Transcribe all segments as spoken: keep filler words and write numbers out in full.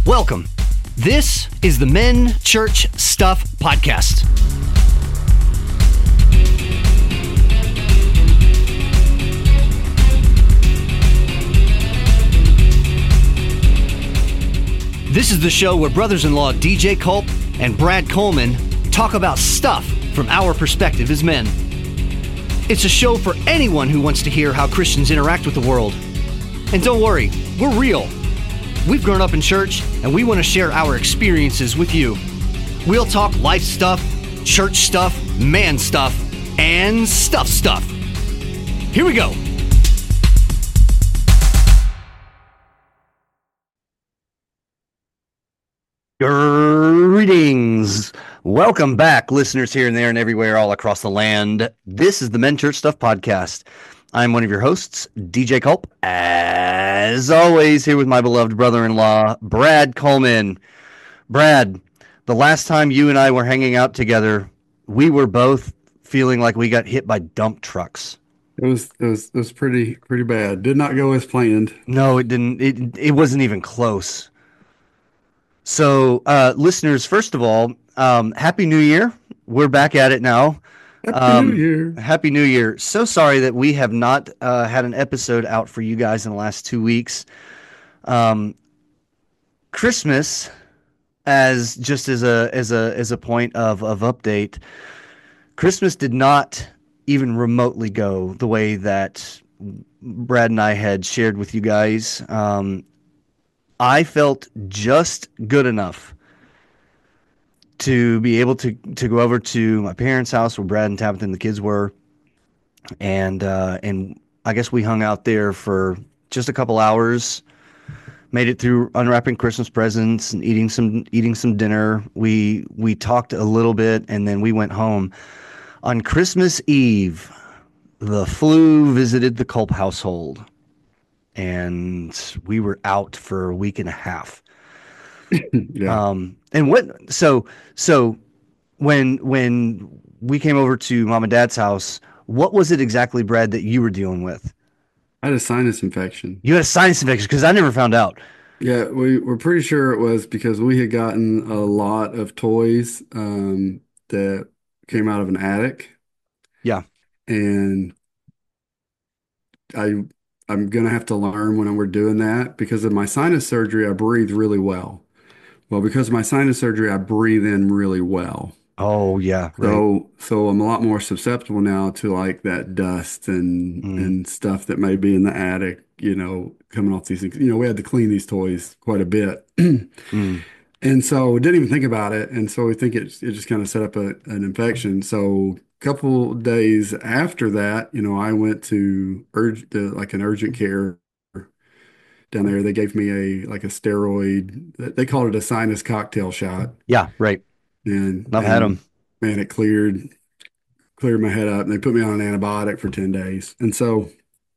Welcome. This is the Men Church Stuff Podcast. This is the show where brothers-in-law D J Culp and Brad Coleman talk about stuff from our perspective as men. It's a show for anyone who wants to hear how Christians interact with the world. And don't worry, we're real. We've grown up in church, and we want to share our experiences with you. We'll talk life stuff, church stuff, man stuff, and stuff stuff. Here we go. Greetings. Welcome back, listeners here and there and everywhere all across the land. This is the Men Church Stuff Podcast. I'm one of your hosts, D J Culp, as always, here with my beloved brother-in-law, Brad Coleman. Brad, the last time you and I were hanging out together, we were both feeling like we got hit by dump trucks. It was it was it was pretty pretty bad. Did not go as planned. No, it didn't. It it wasn't even close. So, uh, listeners, first of all, um, Happy New Year. We're back at it now. Happy Um, New Year. Happy New Year. So sorry that we have not uh, had an episode out for you guys in the last two weeks. Um, Christmas, as just as a as a as a point of of update, Christmas did not even remotely go the way that Brad and I had shared with you guys. Um, I felt just good enough to be able to to go over to my parents' house where Brad and Tabitha and the kids were, and uh, and I guess we hung out there for just a couple hours, made it through unwrapping Christmas presents and eating some eating some dinner. We we talked a little bit, and then we went home. On Christmas Eve, the flu visited the Culp household, and we were out for a week and a half. Yeah. Um, and what, so, so when, when we came over to mom and dad's house, what was it exactly, Brad, that you were dealing with? I had a sinus infection. You had a sinus infection, because I never found out. Yeah, we were pretty sure it was because we had gotten a lot of toys um, that came out of an attic, Yeah. and I I'm gonna have to learn when we're doing that because of my sinus surgery. I breathe really well. Well, because of my sinus surgery, I breathe in really well. Oh, yeah. Right. So, so I'm a lot more susceptible now to like that dust and Mm, and stuff that may be in the attic, you know, coming off these things. You know, we had to clean these toys quite a bit. mm. And so we didn't even think about it. And so we think it, it just kind of set up a, an infection. So a couple days after that, you know, I went to urg the, like an urgent care down there. They gave me a like a steroid. They called it a sinus cocktail shot. Yeah. Right. And I've had them. and man, it cleared cleared my head up. And they put me on an antibiotic for ten days. And so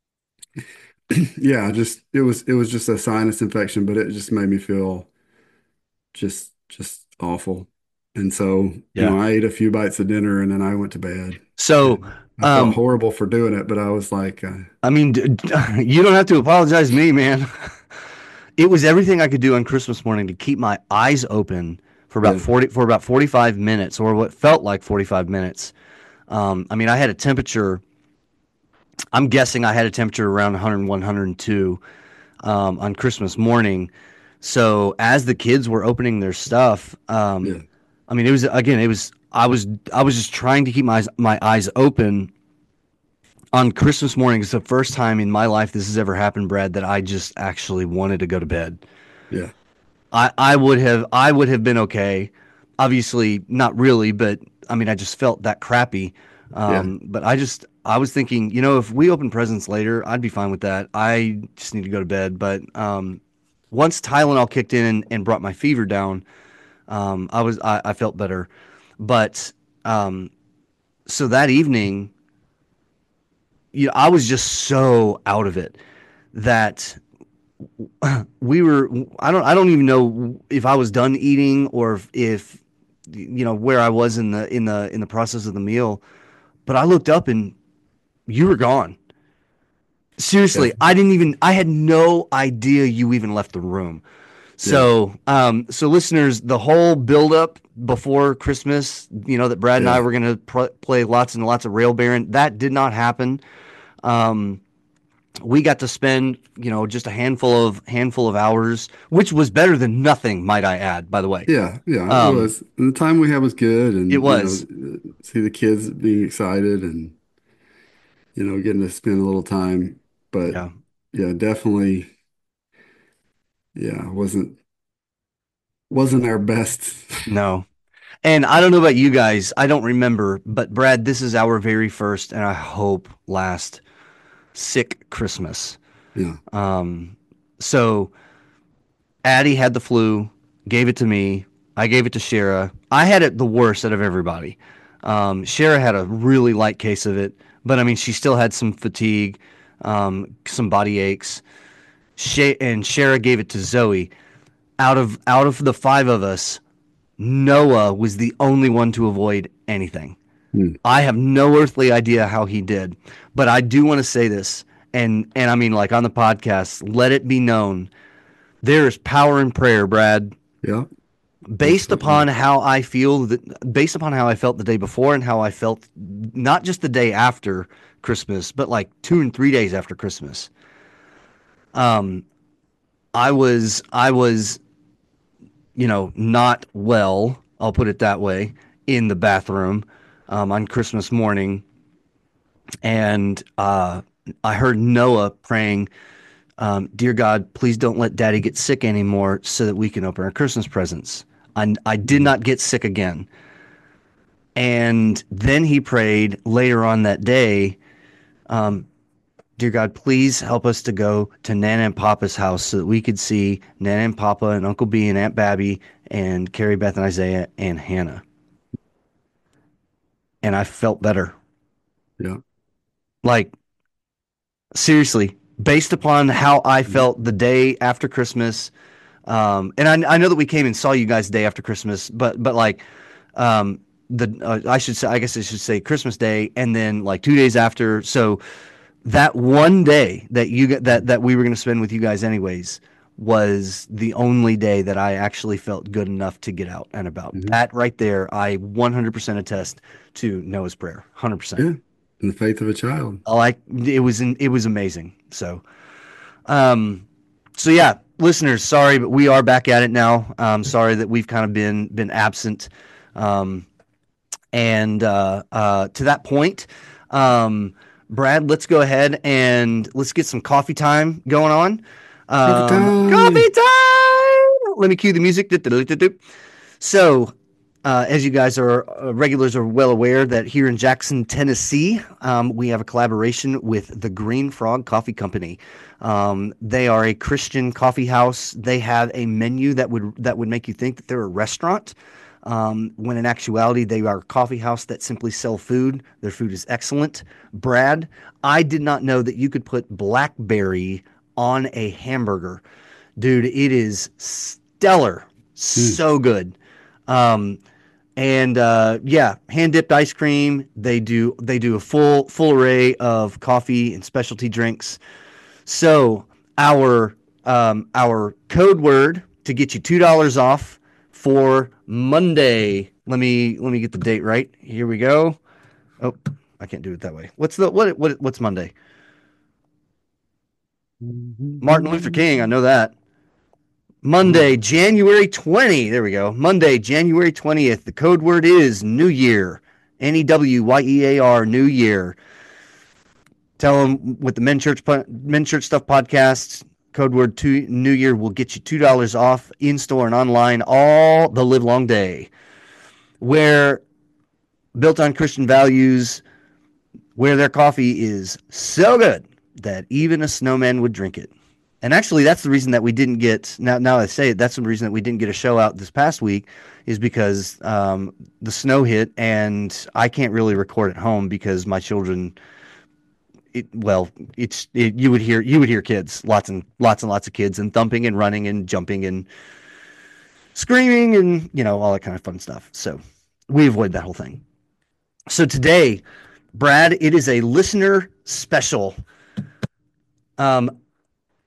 yeah, just it was it was just a sinus infection, but it just made me feel just just awful. And so, you Yeah. know, I ate a few bites of dinner and then I went to bed. So, And I felt um, horrible for doing it, but I was like, uh, I mean, d- d- you don't have to apologize to me, man. It was everything I could do on Christmas morning to keep my eyes open for about yeah, forty for about forty-five minutes, or what felt like forty-five minutes. Um, I mean, I had a temperature. I'm guessing I had a temperature around one hundred one, one hundred two um, on Christmas morning. So as the kids were opening their stuff, um, yeah, I mean, it was again, it was I was I was just trying to keep my eyes, my eyes open on Christmas morning. It's the first time in my life this has ever happened, Brad, that I just actually wanted to go to bed. yeah, I, I would have I would have been okay. Obviously, not really, but I mean, I just felt that crappy. yeah, Um, but I just I was thinking, you know, if we open presents later, I'd be fine with that. I just need to go to bed. But um, once Tylenol kicked in and, and brought my fever down, um, I was I, I felt better. But um, so that evening, you know, I was just so out of it that we were I don't I don't even know if I was done eating or if, if you know where I was in the in the in the process of the meal, but I looked up and you were gone. yeah, Seriously, I didn't even I had no idea you even left the room. Yeah. So, um, so listeners, the whole buildup before Christmas, you know, that Brad and I Yeah. were going to pr- play lots and lots of Rail Baron, that did not happen. Um, we got to spend, you know, just a handful of handful of hours, which was better than nothing, might I add, by the way. Yeah. Yeah. It Um, was. And the time we had was good. it And, you know, was, uh, see the kids being excited and, you know, getting to spend a little time. But yeah, yeah, definitely, yeah, wasn't wasn't our best. no. And I don't know about you guys, I don't remember, but Brad, this is our very first, and I hope last sick Christmas. Yeah. Um, so Addie had the flu, gave it to me. I gave it to Shara. I had it the worst out of everybody. Um, Shara had a really light case of it, but I mean, she still had some fatigue, um, some body aches. Shay and Shara gave it to Zoe. Out of out of the five of us, Noah was the only one to avoid anything. Hmm. I have no earthly idea how he did, but I do want to say this, and and I mean, like on the podcast, let it be known there is power in prayer, Brad. Yeah. Based upon Absolutely. how I feel that, based upon how I felt the day before and how I felt not just the day after Christmas, but like two and three days after Christmas. Um, I was I was you know not well. I'll put it that way in the bathroom um, on Christmas morning, and uh, I heard Noah praying, um, "Dear God, please don't let Daddy get sick anymore, so that we can open our Christmas presents." I, I did Mhm. not get sick again. And then he prayed later on that day, um, "Dear God, please help us to go to Nana and Papa's house so that we could see Nana and Papa and Uncle B and Aunt Babby and Carrie Beth and Isaiah and Hannah." And I felt better. Yeah. Like, seriously, based upon how I Mhm. felt the day after Christmas. Um, and I, I know that we came and saw you guys the day after Christmas, but, but like, um, the, uh, I should say, I guess I should say Christmas Day and then like two days after. So, that one day that you get that that we were going to spend with you guys anyways was the only day that I actually felt good enough to get out and about. Mhm. That right there, I one hundred percent attest to Noah's prayer. one hundred percent. Yeah. In the faith of a child. Like it was in, it was amazing. So, um so yeah, listeners, sorry but we are back at it now. Um sorry that we've kind of been been absent. Um And uh, uh, to that point, um, Brad, let's go ahead and let's get some coffee time going on. Coffee Um, coffee time. time! Let me cue the music. So, uh, as you guys are uh, regulars are well aware that here in Jackson, Tennessee, um, we have a collaboration with the Green Frog Coffee Company. Um, they are a Christian coffee house. They have a menu that would that would make you think that they're a restaurant. Um, when in actuality, they are a coffee house that simply sell food. Their food is excellent. Brad, I did not know that you could put blackberry on a hamburger. Dude, it is stellar. Mm. So good. Um, and uh, yeah, hand dipped ice cream. They do they do a full full array of coffee and specialty drinks. So our um, our code word to get you two dollars off for Monday. Let me let me get the date right. Here we go. Oh, I can't do it that way. What's the what what what's Monday? Martin Luther King. I know that. Oh, Monday, January twentieth. There we go. Monday, January twentieth. The code word is New Year. N E W Y E A R, New Year. Tell them with the Men Church Men Church Stuff podcast, code word two, New Year will get you two dollars off in store and online all the live long day. Where built on Christian values, where their coffee is so good that even a snowman would drink it. And actually, that's the reason that we didn't get now. Now I say it, that's the reason that we didn't get a show out this past week is because um, the snow hit, and I can't really record at home because my children. It, well, it's it, you would hear you would hear kids, lots and lots and lots of kids, and thumping and running and jumping and screaming and you know all that kind of fun stuff. So we avoid that whole thing. So today, Brad, it is a listener special. Um,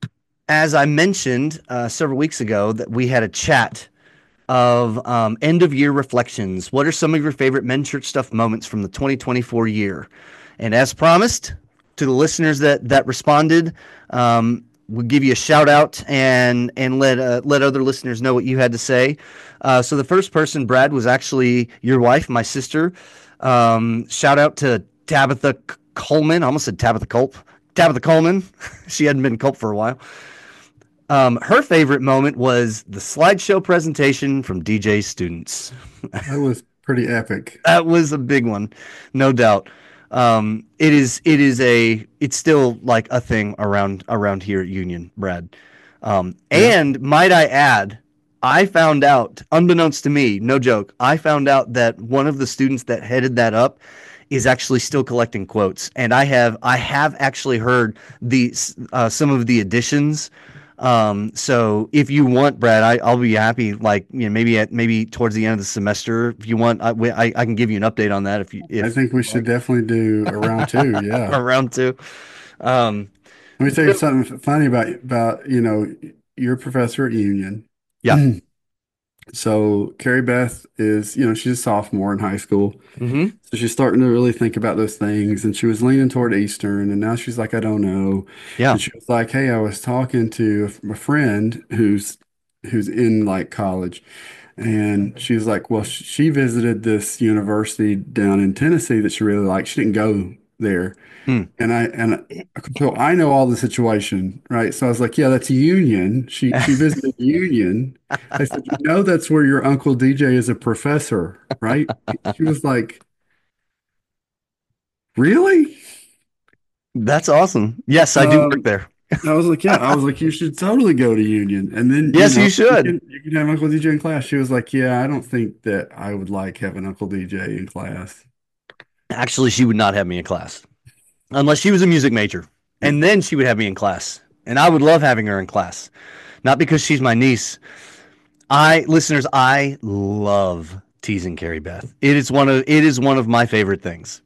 as I mentioned uh, several weeks ago, that we had a chat of um, end of year reflections. What are some of your favorite Men Church Stuff moments from the twenty twenty-four year? And as promised, to the listeners that that responded, um, we'll give you a shout out and and let uh, let other listeners know what you had to say. Uh, so the first person, Brad, was actually your wife, my sister. Um, shout out to Tabitha Coleman. I almost said Tabitha Culp. Tabitha Coleman. She hadn't been Culp for a while. Um, her favorite moment was the slideshow presentation from D J's students. That was pretty epic. That was a big one, no doubt. Um, it is it is a it's still like a thing around around here at Union, Brad. Um, Yeah. and might I add, I found out, unbeknownst to me, no joke, I found out that one of the students that headed that up is actually still collecting quotes, and I have I have actually heard the uh, some of the additions. Um, so if you want, Brad, I, I'll be happy. Like, you know, maybe at maybe towards the end of the semester, if you want, I, I, I can give you an update on that if you I if think we should like definitely do a round two. Yeah. around two. Um, Let me tell you something funny about about, you know, your professor at Union. yeah. So Carrie Beth is, you know, she's a sophomore in high school. Mm-hmm. So she's starting to really think about those things. And she was leaning toward Eastern. And now she's like, I don't know. Yeah. And she was like, hey, I was talking to a, a friend who's who's in like college. And she was like, well, sh- she visited this university down in Tennessee that she really liked. She didn't go there. Hmm. And I and so I know all the situation, right? So I was like, yeah, that's Union. She she visited Union. I said, you know, that's where your Uncle D J is a professor, right? She was like, really? That's awesome. Yes, I do work Um, there. I was like, yeah. I was like, you should totally go to Union, and then you Yes, know you you should. can you can have Uncle D J in class. She was like, yeah, I don't think that I would like having Uncle D J in class. Actually, she would not have me in class unless she was a music major, Yeah. and then she would have me in class, and I would love having her in class. Not because she's my niece. I listeners, I love teasing Carrie Beth. It is one of it is one of my favorite things.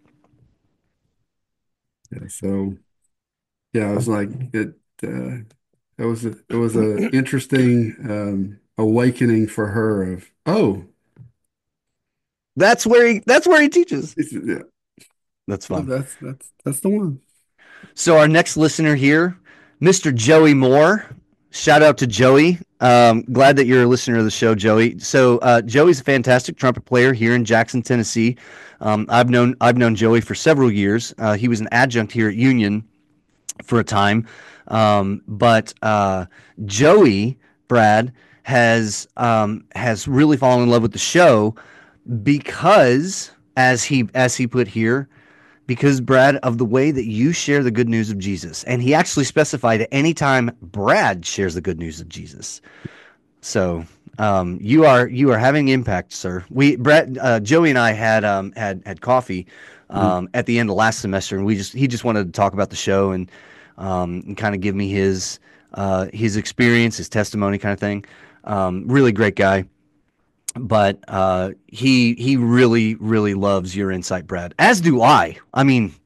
Yeah, so yeah, I was like it. Uh, it was a, it was a interesting um, awakening for her of oh, That's where he that's where he teaches. it's, yeah, That's well, fun. that's that's that's the one. So our next listener here, Mister Joey Moore. Shout out to Joey. Um, glad that you're a listener of the show, Joey. So uh, Joey's a fantastic trumpet player here in Jackson, Tennessee. Um, I've known I've known Joey for several years. Uh, he was an adjunct here at Union for a time, um, but uh, Joey Brad has um, has really fallen in love with the show because, as he as he put here, because Brad, of the way that you share the good news of Jesus. And he actually specified at any time Brad shares the good news of Jesus. So um, you are you are having impact, sir. We Brad, uh, Joey and I had um, had had coffee Mhm. um, at the end of last semester, and we just he just wanted to talk about the show and um, and kind of give me his uh, his experience, his testimony, kind of thing. Um, really great guy, but uh, he he really really loves your insight, Brad. As do I. I mean,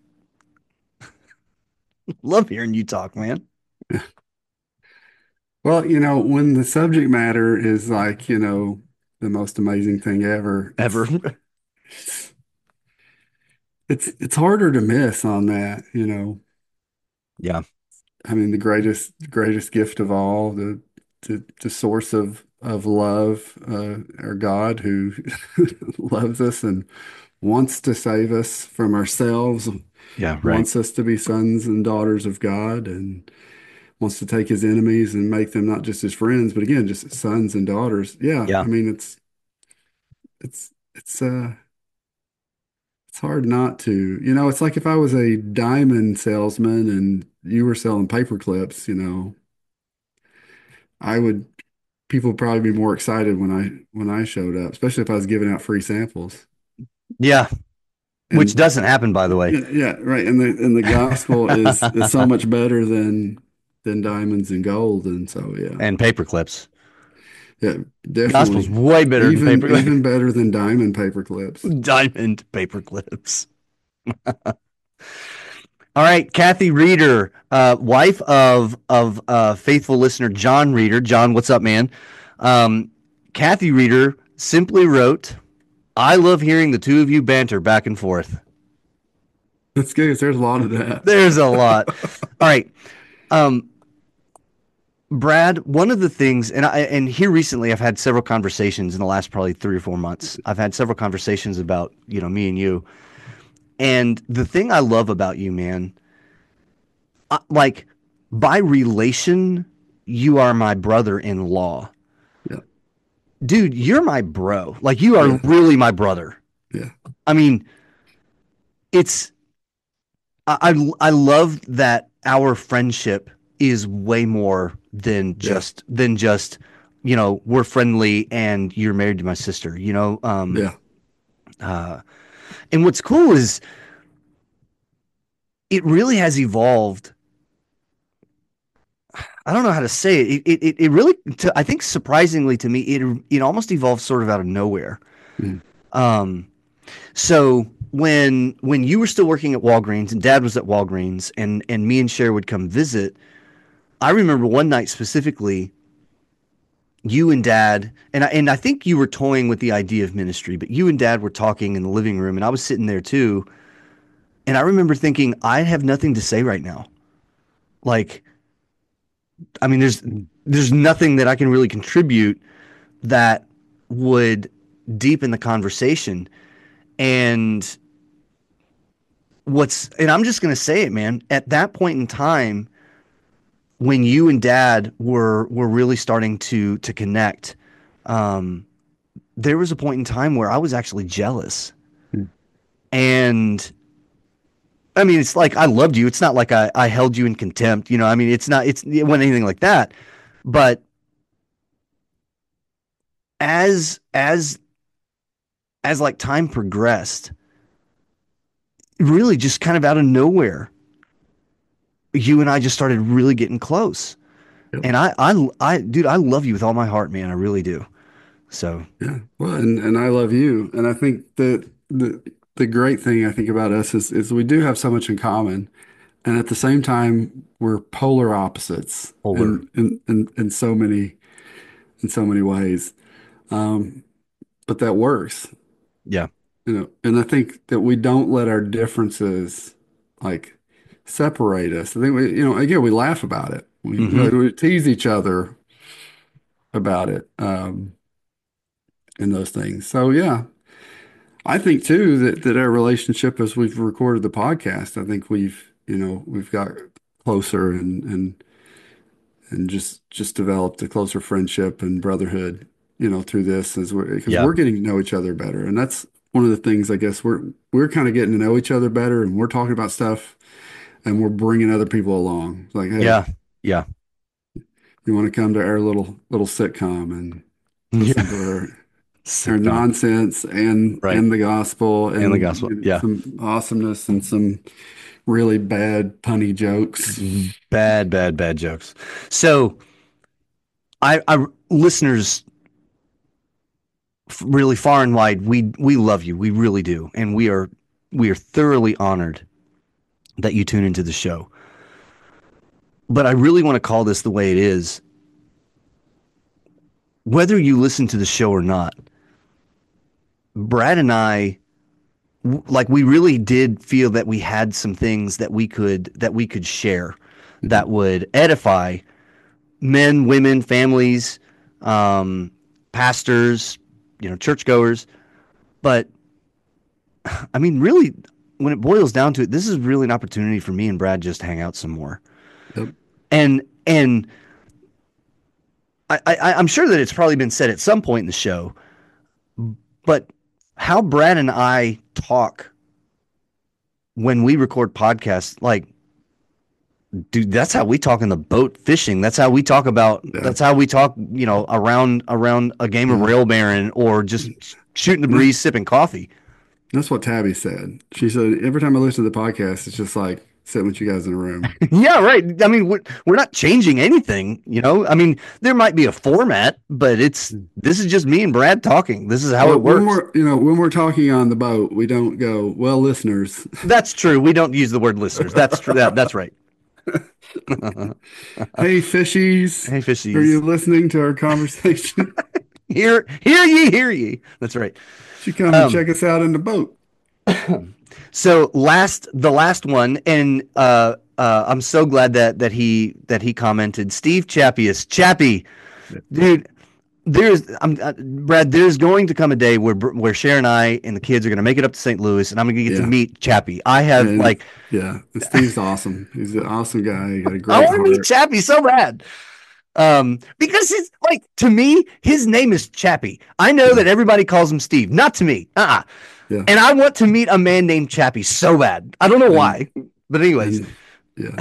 love hearing you talk, man. Well, you know, when the subject matter is like, you know, the most amazing thing ever, Ever. it's it's it's harder to miss on that, you know. Yeah. I mean, the greatest greatest gift of all, the the, the source of of love, uh, our God who loves us and wants to save us from ourselves, Yeah. Right. wants us to be sons and daughters of God, and wants to take his enemies and make them not just his friends, but again, just sons and daughters. Yeah, I Yeah. mean, it's it's it's uh it's hard not to. You know, it's like if I was a diamond salesman and you were selling paper clips, you know, I would people would probably be more excited when I when I showed up, especially if I was giving out free samples. Yeah. Which And doesn't happen, by the way. yeah, yeah, right. And the and the gospel is is so much better than than diamonds and gold. And so yeah, And paper clips. yeah, Gospel's definitely. way better than Even paper even better than diamond paper clips. diamond paper clips. All right, Kathy Reeder, uh, wife of of uh, faithful listener John Reeder. John, what's up, man? Um, Kathy Reeder simply wrote, "I love hearing the two of you banter back and forth." That's good 'cause there's a lot of that. There's a lot. All right, um, Brad. One of the things, and I and here recently, I've had several conversations in the last probably three or four months. I've had several conversations about you know me and you, and the thing I love about you, man, I, like by relation, you are my brother-in-law. Yeah. Dude, you're my bro. Like you are Yeah. really my brother. Yeah. I mean, it's I I, I love that our friendship is way more than Yeah. just than just you know we're friendly and you're married to my sister. You know, um, Yeah. and what's cool is it really has evolved. I don't know how to say it. It it, it really, to, I think, surprisingly to me, it it almost evolved sort of out of nowhere. Mm. Um, So when when you were still working at Walgreens and Dad was at Walgreens and and me and Cher would come visit, I remember one night specifically, you and Dad and I and I think you were toying with the idea of ministry, but you and Dad were talking in the living room and I was sitting there too, and I remember thinking I have nothing to say right now. Like, I mean, there's there's nothing that I can really contribute that would deepen the conversation. And what's and I'm just gonna say it, man. At that point in time, when you and Dad were were really starting to to connect, um, there was a point in time where I was actually jealous. Mm. And I mean, it's like I loved you. It's not like I, I held you in contempt. You know, I mean, it's not it's it wasn't anything like that. But as as as like time progressed, really just kind of out of nowhere, you and I just started really getting close. Yep. And I, I, I, dude, I love you with all my heart, man. I really do. So, Yeah. Well, and and I love you. And I think that the the great thing I think about us is is we do have so much in common. And at the same time, we're polar opposites polar. in in in, in so many in so many ways. Um, but that works, Yeah. you know. And I think that we don't let our differences like separate us. I think we, you know, again, we laugh about it. We, Mm-hmm. we tease each other about it, um, and those things. So yeah, I think too that that our relationship as we've recorded the podcast, I think we've, you know, we've got closer and and and just just developed a closer friendship and brotherhood, you know, through this as we're because Yeah. we're getting to know each other better. And that's one of the things I guess we're we're kind of getting to know each other better and we're talking about stuff and we're bringing other people along. It's like, hey, Yeah. Yeah. you want to come to our little little sitcom and listen to Yeah. our our Sitcom. nonsense and Right. and the gospel And the and gospel. you know, Yeah. some awesomeness and some really bad punny jokes. Bad, bad, bad jokes. So, I, I, listeners, really far and wide, we, we love you. We really do. And we are, we are thoroughly honored that you tune into the show. But I really want to call this the way it is. Whether you listen to the show or not, Brad and I, like we really did feel that we had some things that we could that we could share that would edify men, women, families, um, pastors, you know, churchgoers. But I mean, really, when it boils down to it, this is really an opportunity for me and Brad just to hang out some more. Yep. And and I, I I'm sure that it's probably been said at some point in the show, but how Brad and I talk when we record podcasts, like, dude, that's how we talk in the boat fishing. That's how we talk about. Yeah. That's how we talk. You know, around around a game of Yeah. rail baron or just shooting the And breeze, sipping coffee. that's what Tabby said. She said, every time I listen to the podcast, it's just like sitting with you guys in a room. Yeah, right. I mean, we're, we're not changing anything, you know? I mean, there might be a format, but it's this is just me and Brad talking. This is how Well, it when works. we're, you know, when we're talking on the boat, we don't go, well, listeners. That's true. We don't use the word listeners. That's true. That, that's right. Hey, fishies, Hey, are you fishies. listening to our conversation? Hear, hear ye, hear ye. That's right. Should come and Um, check us out in the boat. so last, the last one, and uh, uh, I'm so glad that that he that he commented. Steve Chappius, Chappie, dude. There's, I'm, uh, Brad. There's going to come a day where where Cher and I and the kids are going to make it up to Saint Louis, and I'm going to get to Yeah. meet Chappie. I have And like, yeah, and Steve's awesome. He's an awesome guy. He got a I great want to meet heart. Chappie so bad. Um, because it's like to me, his name is Chappie. I know Yeah. that everybody calls him Steve, not to me. Uh-uh. Yeah. And I want to meet a man named Chappie so bad. I don't know And, why, but anyways, and yeah,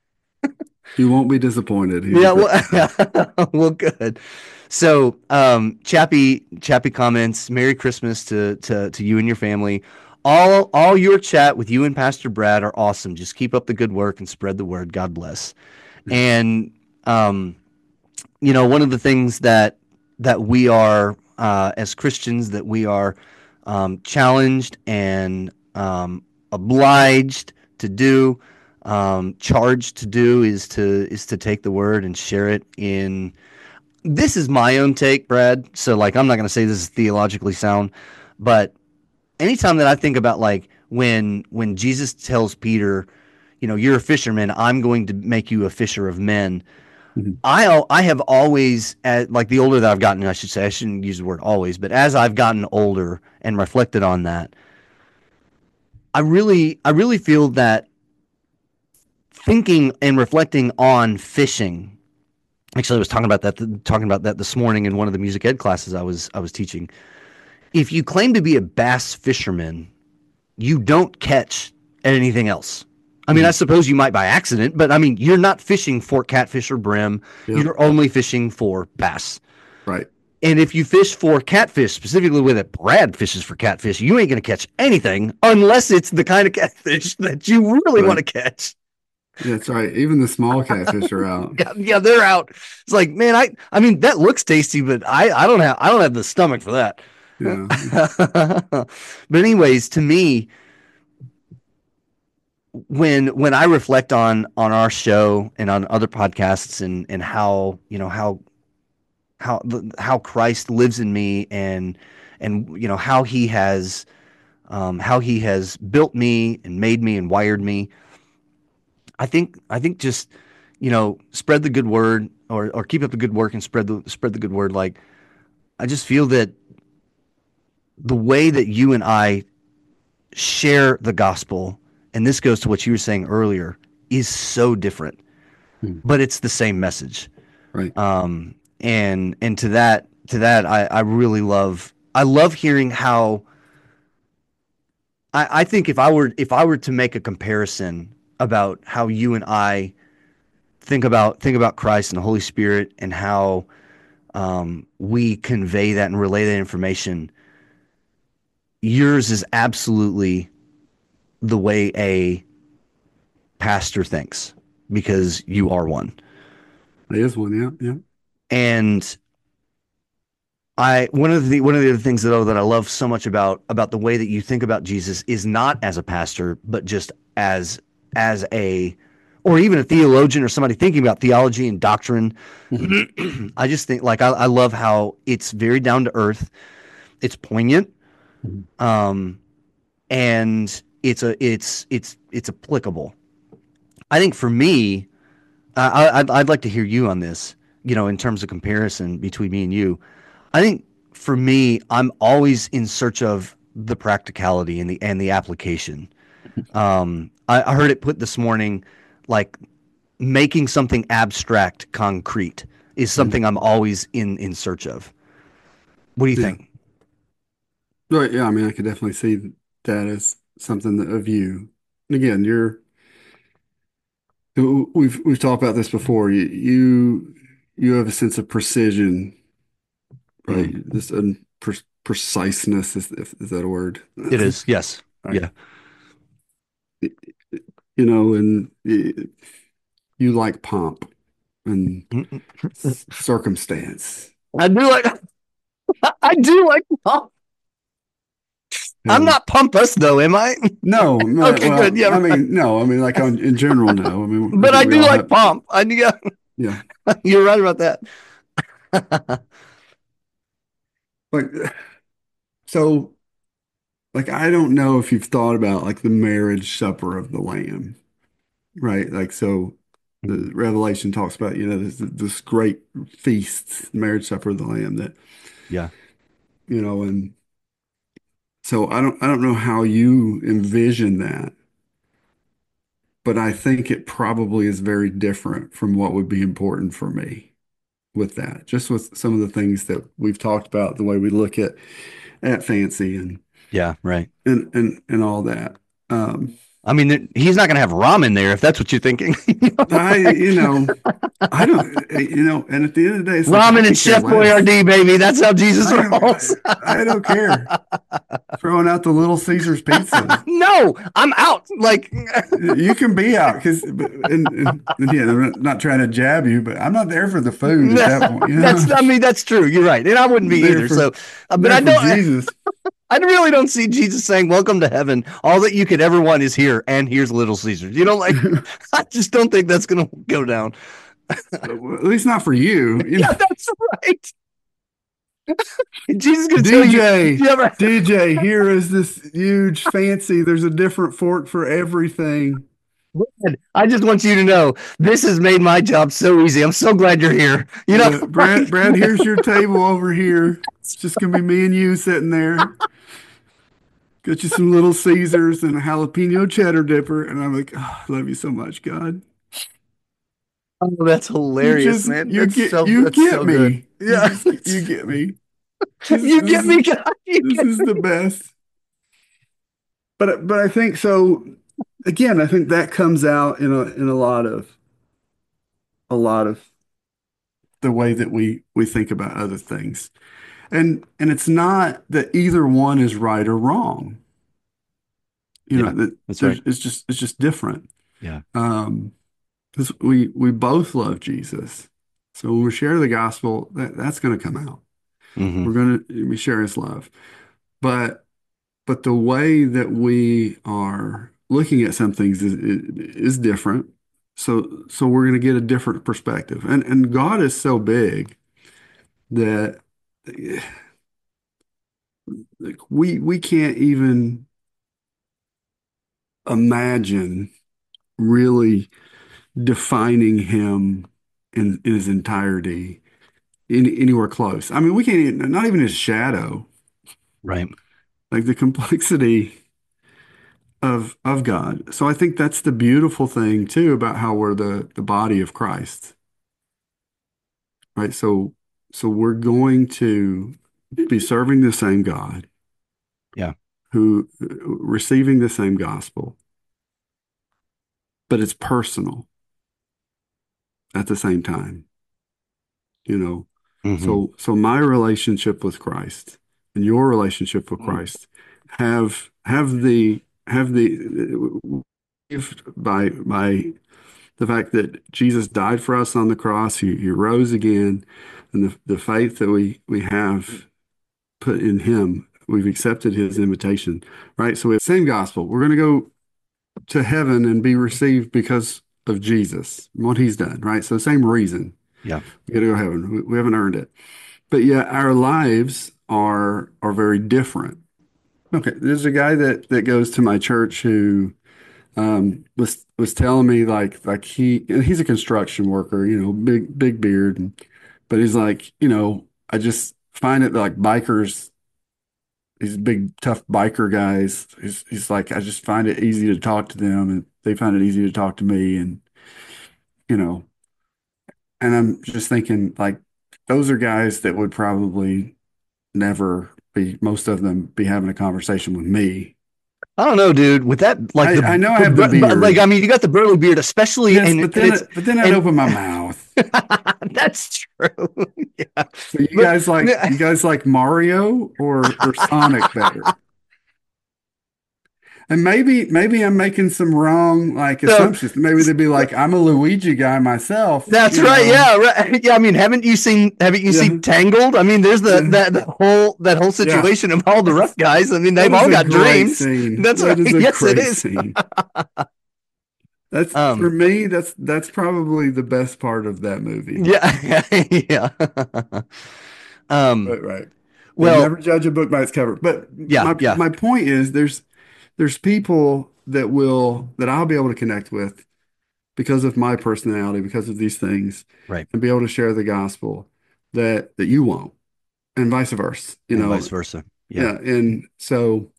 you won't be disappointed. He's a yeah. great guy. Well, well, good. So, um, Chappie, Chappie comments, "Merry Christmas to to to you and your family. All all your chat with you and Pastor Brad are awesome. Just keep up the good work and spread the word. God bless." Yeah. And um, you know, one of the things that that we are uh, as Christians that we are um, challenged and um, obliged to do, um, charged to do, is to is to take the word and share it in. This is my own take, Brad. So, like, I'm not going to say this is theologically sound, but anytime that I think about like when when Jesus tells Peter, you know, you're a fisherman, I'm going to make you a fisher of men. Mhm. I I have always, uh, like the older that I've gotten, I should say, I shouldn't use the word always, but as I've gotten older and reflected on that, I really I really feel that thinking and reflecting on fishing. Actually, I was talking about that talking about that this morning in one of the music ed classes I was I was teaching. If you claim to be a bass fisherman, you don't catch anything else. I mean, I Mhm. suppose you might by accident, but I mean, you're not fishing for catfish or brim. Yep. You're only fishing for bass. Right. And if you fish for catfish, specifically with it, Brad fishes for catfish, you ain't going to catch anything unless it's the kind of catfish that you really want Right. to catch. That's right. Even the small catfish are out. Yeah, yeah, they're out. It's like, man, I, I mean, that looks tasty, but I, I don't have, I don't have the stomach for that. Yeah. But anyways, to me, when when I reflect on on our show and on other podcasts and and how you know how how how Christ lives in me and and you know how he has um, how he has built me and made me and wired me. I think I think just you know spread the good word or or keep up the good work and spread the spread the good word. Like I just feel that the way that you and I share the gospel, and this goes to what you were saying earlier, is so different, Mhm. but it's the same message. Right. Um, and and to that to that I, I really love I love hearing how I, I think if I were if I were to make a comparison about how you and I think about think about Christ and the Holy Spirit and how um, we convey that and relay that information, yours is absolutely the way a pastor thinks because you are one. There is one. Yeah. Yeah. And I one of the one of the other things that that I love so much about about the way that you think about Jesus is not as a pastor, but just as as a or even a theologian or somebody thinking about theology and doctrine. Mhm. I just think like I, I love how it's very down to earth. It's poignant, Mhm. um, and it's a it's it's it's applicable. I think for me, I, I'd I'd like to hear you on this. You know, in terms of comparison between me and you, I think for me, I'm always in search of the practicality and the and the application. Um, I, I heard it put this morning, like making something abstract concrete is Mhm. something I'm always in in search of. What do you Yeah. think? Right. Yeah. I mean, I could definitely see that as something that, of you. And again, you're, we've, we've talked about this before. You, you, you have a sense of precision, right? Mm, This um, pre preciseness is, is that a word? it is. Yes. Right. Yeah. you know, and y- you like pomp and s- circumstance. I do like I do like pump. I'm And not Pumpus though, am I? no, no, Okay, good. well, Yeah, I right. mean, no, I mean, like on, in general, no. I mean, I But think I we do all like have, pomp. I do. Yeah, yeah. you're right about that. Like, so, like, I don't know if you've thought about like the marriage supper of the Lamb, right? Like, so the Revelation talks about, you know, this, this great feast, marriage supper of the Lamb that, Yeah. you know, and so I don't, I don't know how you envision that, but I think it probably is very different from what would be important for me with that, just with some of the things that we've talked about, the way we look at at fancy and Yeah, right. and and and all that. Um, I mean, he's not going to have ramen there if that's what you're thinking. You know, I, like, you know, I don't, you know, and at the end of the day, it's like I ramen and could care Chef less. Boyardee, baby. That's how Jesus I don't, rolls. I, I don't care. Throwing out the Little Caesars pizza. No, I'm out. Like, You can be out because, and, and, and yeah, I'm not, not trying to jab you, but I'm not there for the food at that point. You know, that's, I mean, that's true. You're right. And I wouldn't be I'm there either. for So, uh, but there I for don't, Jesus. I really don't see Jesus saying, "Welcome to heaven. All that you could ever want is here, and here's Little Caesars." You know, like, I just don't think that's going to go down. At least not for you. You Yeah, know, that's right. Jesus is going to tell you, D J, you ever, D J, here is this huge fancy. There's a different fork for everything. I just want you to know this has made my job so easy. I'm so glad you're here. You know, Yeah, Brad, like, Brad, here's your table over here. It's just gonna be me and you sitting there. Get you some Little Caesars and a jalapeno cheddar dipper, and I'm like, oh, I love you so much, God. oh, that's You hilarious, just man. you That's get so you that's get so good. me. You Yeah, just you get me. This you this get is me, God. You this get is me. the best. But but I think so. Again, I think that comes out in a in a lot of a lot of the way that we we think about other things. And and it's not that either one is right or wrong. You know, Yeah, that that's there's right. it's just it's just different. Yeah. Um, because we we both love Jesus. So when we share the gospel, that, that's going to come out. Hmm. We're going to we share his love. But but the way that we are looking at some things is is different. So so we're going to get a different perspective. And and God is so big that eh, like we we can't even imagine really defining him in, in his entirety in, anywhere close. I mean, we can't even, not even his shadow, Right. like the complexity of of God. So I think that's the beautiful thing too about how we're the the body of Christ, right? So so we're going to be serving the same God, Yeah. who receiving the same gospel, but it's personal at the same time, you know. Hmm. So so my relationship with Christ and your relationship with Mm. Christ have have the have the by by the fact that Jesus died for us on the cross, he, he rose again, and the, the faith that we we have put in him, we've accepted his invitation, right? So we have the same gospel. We're going to go to heaven and be received because of Jesus, what he's done, right? So same reason. Yeah. We got to go to heaven. We, we haven't earned it. But yet our lives are are very different. Okay, there's a guy that that goes to my church who um was was telling me like like he and he's a construction worker, you know, big big beard, and, but he's like, you know, I just find it like bikers, these big tough biker guys. He's he's like, I just find it easy to talk to them, and they find it easy to talk to me, and you know, and I'm just thinking like those are guys that would probably never be, most of them be having a conversation with me. I don't know, dude. With that, like I, I the, know I the have the bur- like, beard. I mean, you got the burly beard, especially, Yes, and, but and then it's but then I'd and open my mouth. that's true. Yeah, So you but guys like you guys like Mario or or Sonic better? And maybe maybe I'm making some wrong like So assumptions. Maybe they'd be like, I'm a Luigi guy myself, that's you right. know. Yeah, right. Yeah. I mean, haven't you seen haven't you seen Yeah, Tangled? I mean, there's the yeah, that the whole that whole yeah. situation of all the rough That's guys. I mean, that they've is all a got great dreams. scene. That's That right. is a Yes, it great is. scene. That's for Um. me, that's that's probably the best part of that movie. Yeah. Yeah. Um. Right, right. Yeah, Well. never judge a book by its cover. But Yeah. my Yeah. my point is there's there's people that will that I'll be able to connect with because of my personality, because of these things, Right. and be able to share the gospel that that you won't, and vice versa. You And vice know, versa. Yeah. yeah. And so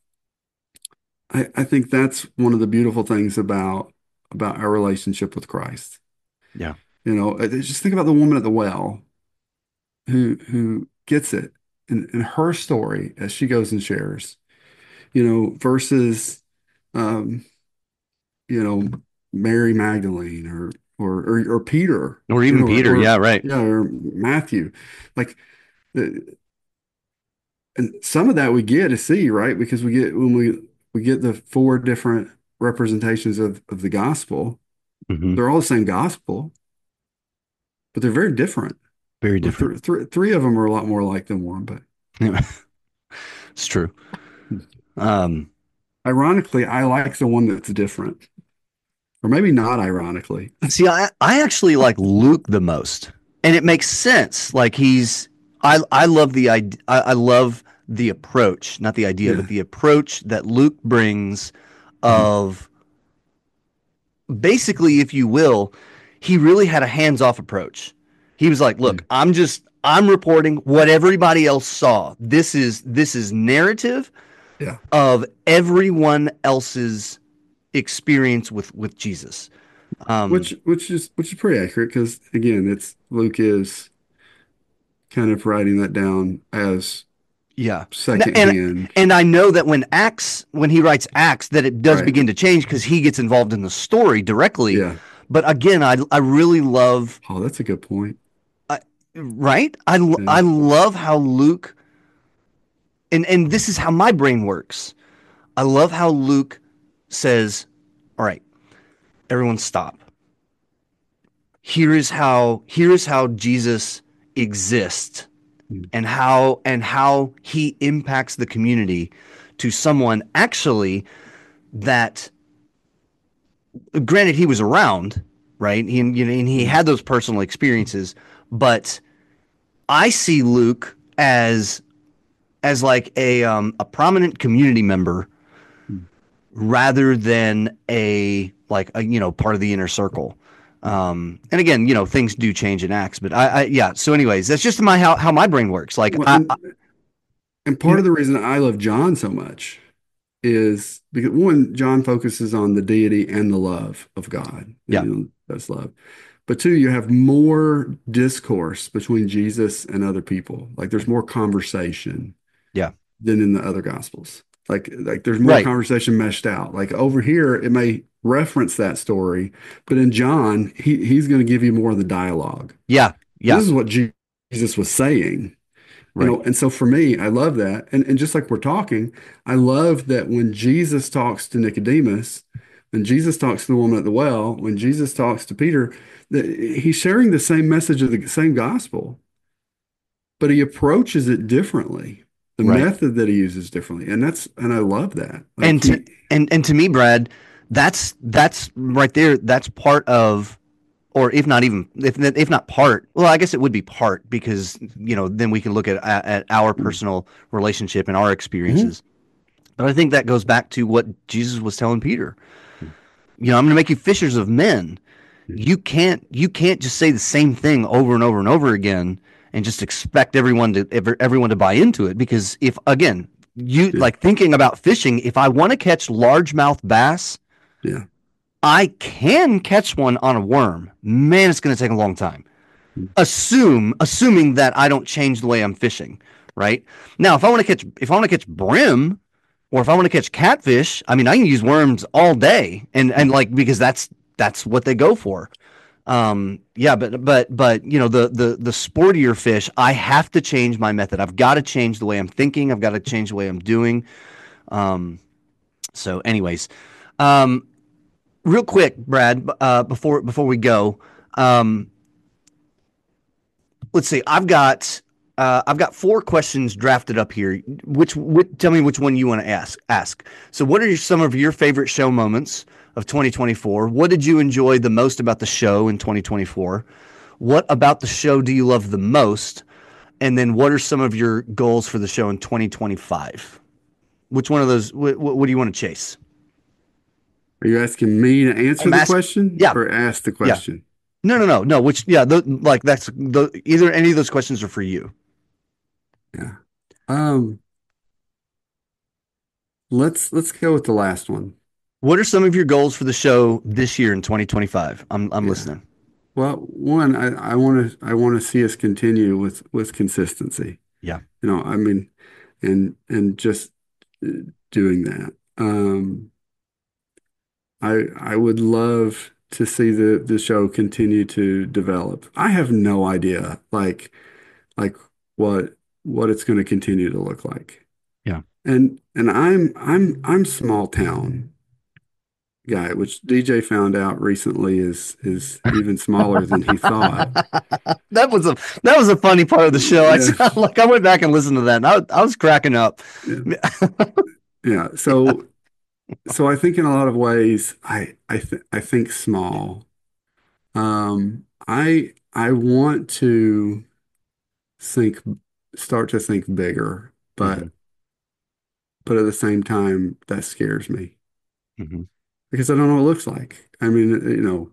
I, I think that's one of the beautiful things about about our relationship with Christ. Yeah. You know, uh, just think about the woman at the well who who gets it in, in her story as she goes and shares, you know, versus um, you know, Mary Magdalene or or or, or Peter, Or you even know, or, Peter. or Yeah. Right. yeah, or Matthew. Like the, and some of that we get to see, right? Because we get when we we get the four different representations of of the gospel. Hmm. They're all the same gospel, but they're very different. Very Well, different. th th three of them are a lot more like than one, but It's true. Um. ironically, I like the one that's different. Or maybe not ironically. See, I I actually like Luke the most, and it makes sense. Like he's I I love the idea. I, I love the approach, not the idea, but Yeah. the approach that Luke brings Mhm. of basically, if you will, he really had a hands-off approach. He was like, Yeah. "Look, I'm just I'm reporting what everybody else saw. This is this is narrative Yeah. of everyone else's experience with with Jesus." Um, Which which is which is pretty accurate because again, it's Luke is kind of writing that down as Yeah. And secondhand. and I know that when Acts when he writes Acts that it does Right. begin to change because he gets involved in the story directly. Yeah. But again, I I really love Oh, that's a good point. I, right? I Yeah. I love how Luke and and this is how my brain works. I love how Luke says, "All right, everyone stop. Here is how here is how Jesus exists Mm. and how and how he impacts the community to someone actually that granted he was around, right? He, you know, and he Mm. had those personal experiences, but I see Luke as as like a um, a prominent community member Mm. rather than a like a you know part of the inner circle. Um, and again, you know, things do change in Acts, but I, I yeah. So, anyways, that's just my how how my brain works. Like Well, I, I and and part of the reason I love John so much is because one, John focuses on the deity and the love of God. yeah, You know, that's love. But two, you have more discourse between Jesus and other people. Like there's more conversation yeah, than in the other gospels. Like like there's more right, conversation meshed out. Like over here, it may reference that story, but in John, he he's going to give you more of the dialogue. yeah, This yeah, is what Jesus was saying, you right, know, and so for me, I love that. And and just like we're talking, I love that when Jesus talks to Nicodemus, when Jesus talks to the woman at the well, when Jesus talks to Peter, that he's sharing the same message of the same gospel, but he approaches it differently. The right. method that he uses differently. And that's and I love that. Like And to he and and to me, Brad, that's that's right there. That's part of, or if not even if if not part. Well, I guess it would be part because you know then we can look at at our personal relationship and our Mhm. experiences. But I think that goes back to what Jesus was telling Peter. You know, I'm going to make you fishers of men. You can't you can't just say the same thing over and over and over again and just expect everyone to ever, everyone to buy into it because if again you Yeah. like thinking about fishing, if I want to catch largemouth bass, Yeah. I can catch one on a worm. Man, it's going to take a long time. Assume assuming that I don't change the way I'm fishing, right? Now, if I want to catch if I want to catch brim or if I want to catch catfish, I mean, I can use worms all day and and like because that's that's what they go for. Um, yeah, but but but you know the the the sportier fish, I have to change my method. I've got to change the way I'm thinking. I've got to change the way I'm doing. Um, So, anyways, um, real quick, Brad, uh, before before we go, um, let's see. I've got uh, I've got four questions drafted up here. Which, which tell me which one you want to ask. Ask. So, what are your, some of your favorite show moments of twenty twenty-four? What did you enjoy the most about the show in twenty twenty-four? What about the show do you love the most? And then, what are some of your goals for the show in twenty twenty-five? Which one of those? What, what do you want to chase? Are you asking me to answer I'm the asking. question Yeah, or ask the yeah. question? No, no, no, no. Which, yeah, the, like that's the either any of those questions are for you. Yeah. Um, let's let's go with the last one. What are some of your goals for the show this year in twenty twenty-five? I'm I'm Yeah. listening. Well, one, I I want to I want to see us continue with with consistency. Yeah. You know, I mean, and and just uh, doing that. Um, I I would love to see the the show continue to develop. I have no idea, like like what what it's going to continue to look like. Yeah. And and I'm I'm I'm small town guy, which D J found out recently is is even smaller than he thought. That was a that was a funny part of the show. I Yeah, saw, like I went back and listened to that, and I, I was cracking up. yeah, yeah. So so I think in a lot of ways, I I th I think small. Um, I I want to think, start to think bigger, Hmm. but but at the same time, that scares me Hmm. because I don't know what it looks like. I mean, you know,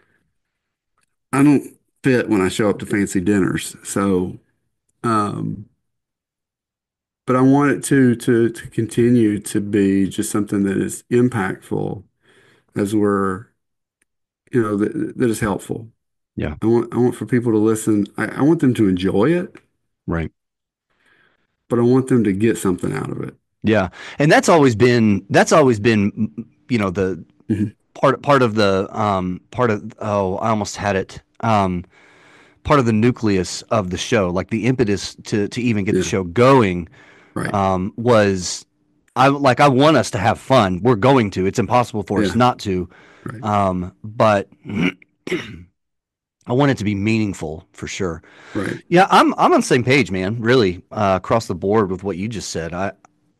I don't fit when I show up to fancy dinners, so um, but I want it to to to continue to be just something that is impactful as we're, you know, that that is helpful. Yeah. I want I want for people to listen. I, I want them to enjoy it, Right. but I want them to get something out of it. Yeah. And that's always been that's always been you know the Mhm. part part of the um part of oh I almost had it um part of the nucleus of the show, like the impetus to to even get the Yeah, show going, right. um, was I like I want us to have fun. We're going to. It's impossible for us Yeah, not to. right. Um, but I want it to be meaningful for sure. Right. Yeah, I'm I'm on the same page, man. Really, uh, across the board with what you just said. I,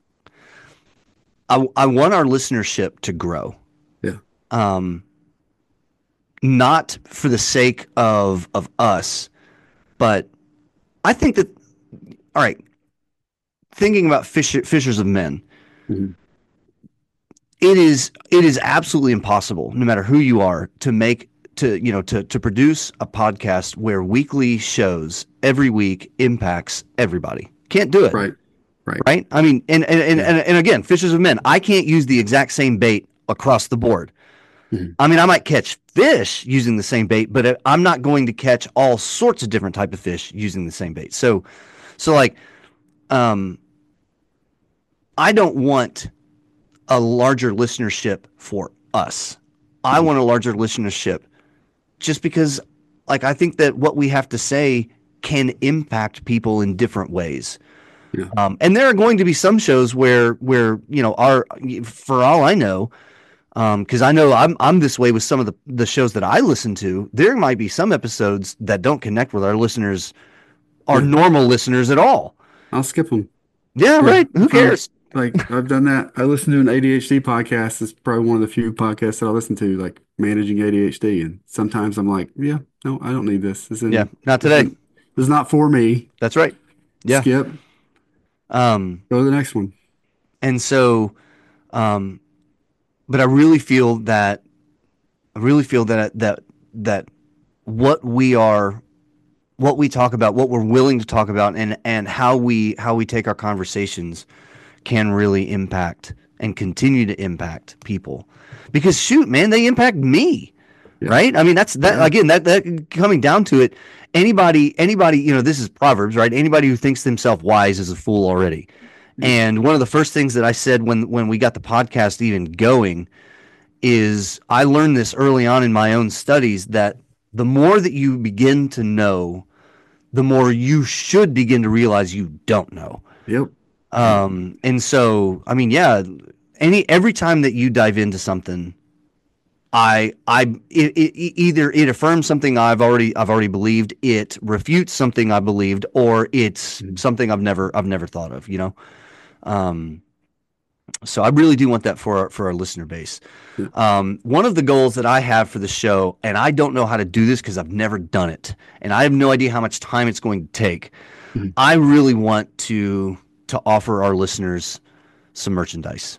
I I want our listenership to grow. Yeah. Um, not for the sake of of us, but I think that all right. Thinking about fish, fishers of men, Mhm. it is it is absolutely impossible, no matter who you are, to make to you know to to produce a podcast where weekly shows every week impacts everybody. Can't do it, Right. Right. right? I mean, and and and, Yeah. and, and again, fishers of men, I can't use the exact same bait across the board. Mhm. I mean, I might catch fish using the same bait, but I'm not going to catch all sorts of different type of fish using the same bait. So, so like, um, I don't want a larger listenership for us. I Mhm. want a larger listenership just because, like, I think that what we have to say can impact people in different ways. Yeah. Um, and there are going to be some shows where, where you know, our for all I know, because um, I know I'm I'm this way with some of the the shows that I listen to. There might be some episodes that don't connect with our listeners, our Yeah. normal listeners at all. I'll skip them. Yeah, Yeah. right. Who If I cares? like, I've done that. I listen to an A D H D podcast. It's probably one of the few podcasts that I listen to, like managing A D H D. And sometimes I'm like, yeah, no, I don't need this. This Yeah, isn't, not this today. isn't, this is not for me. That's right. Yeah. Skip, Um, go to the next one. and so, um, but I really feel that I really feel that that that what we are, what we talk about, what we're willing to talk about, and and how we how we take our conversations can really impact and continue to impact people. Because shoot, man, they impact me, Yeah. right? I mean, that's that Yeah. again. That that coming down to it, anybody anybody you know, this is Proverbs, right? Anybody who thinks themselves wise is a fool already. Yeah. And one of the first things that I said when when we got the podcast even going is I learned this early on in my own studies that the more that you begin to know, the more you should begin to realize you don't know. Yep. Yep. Um, and so, I mean, yeah, any every time that you dive into something, I I it, it, either it affirms something I've already I've already believed, it refutes something I believed, or it's Mm. something I've never I've never thought of. You know, um, so I really do want that for our, for our listener base. Yeah. Um, one of the goals that I have for the show, and I don't know how to do this because I've never done it, and I have no idea how much time it's going to take. Mhm. I really want to to offer our listeners some merchandise.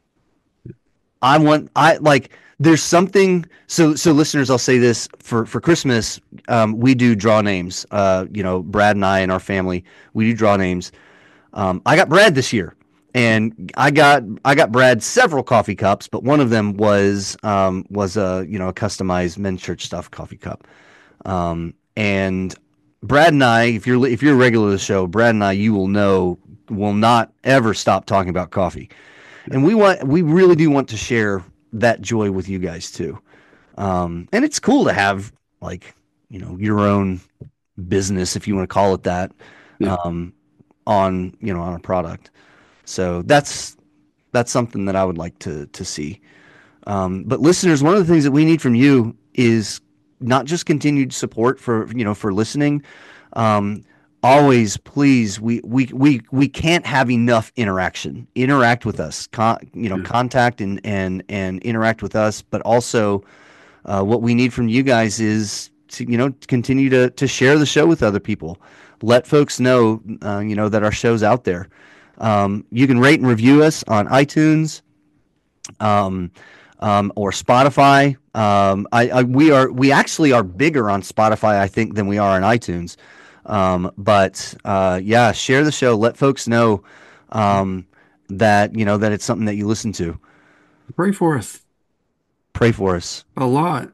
I want I like there's something so so listeners, I'll say this for for Christmas, um, we do draw names. Uh, you know, Brad and I and our family, we do draw names. Um, I got Brad this year, and I got I got Brad several coffee cups, but one of them was um, was a you know a customized men's church stuff coffee cup. Um, and Brad and I, if you're if you're a regular to the show, Brad and I, you will know, will not ever stop talking about coffee. And we want, we really do want to share that joy with you guys too. Um, and it's cool to have like, you know, your own business, if you want to call it that, Yeah. um, on, you know, on a product. So that's, that's something that I would like to, to see. Um, but listeners, one of the things that we need from you is not just continued support for, you know, for listening. Um, always, please, we, we, we, we can't have enough interaction. Interact with us, Con, you know, Yeah. contact and, and, and interact with us. But also, uh, what we need from you guys is to, you know, continue to, to share the show with other people. Let folks know, uh, you know, that our show's out there. Um, you can rate and review us on iTunes. Um, um, or Spotify. Um, I, I we are we actually are bigger on Spotify, I think, than we are on iTunes. Um, but uh, yeah, share the show. Let folks know um, that you know that it's something that you listen to. Pray for us Pray for us. a lot.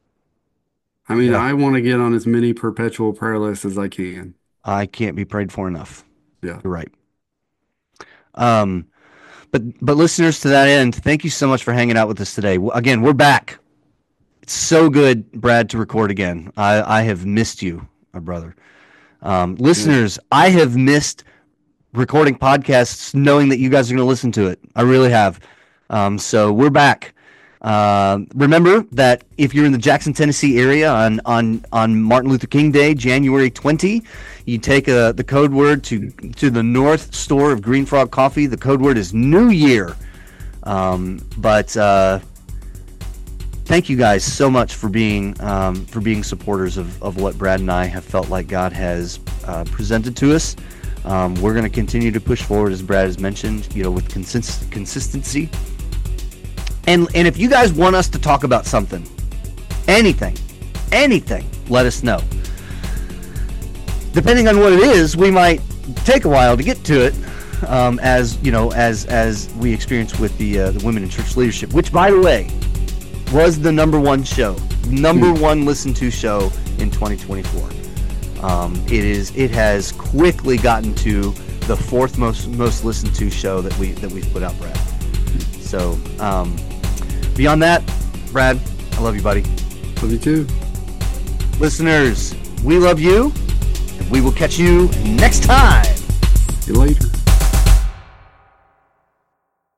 I mean, Yeah, I want to get on as many perpetual prayer lists as I can. I can't be prayed for enough. Yeah. You're right. Um, but but listeners, to that end, thank you so much for hanging out with us today. Again, we're back. It's so good, Brad, to record again. I, I have missed you, my brother. Um, listeners, I have missed recording podcasts knowing that you guys are going to listen to it. I really have. Um, so we're back. Uh, remember that if you're in the Jackson, Tennessee area on on, on Martin Luther King Day, January twentieth, you take a, the code word to to the North Store of Green Frog Coffee. The code word is New Year. Um, but uh, thank you guys so much for being um, for being supporters of, of what Brad and I have felt like God has uh, presented to us. Um, we're going to continue to push forward, as Brad has mentioned, you know, with consist- consistency. And and if you guys want us to talk about something, anything, anything, let us know. Depending on what it is, we might take a while to get to it, um, as you know, as as we experienced with the uh, the Women in Church Leadership, which, by the way, was the number one show, number Hmm. one listened to show in twenty twenty-four. Um, it is. It has quickly gotten to the fourth most most listened to show that we that we've put out, Brad. So um, beyond that, Brad, I love you, buddy. Love you too. Listeners, we love you, and we will catch you next time. See you later.